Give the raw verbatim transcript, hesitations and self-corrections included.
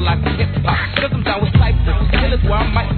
life of hip hop. Cause I'm down with cyphers. Still is where I might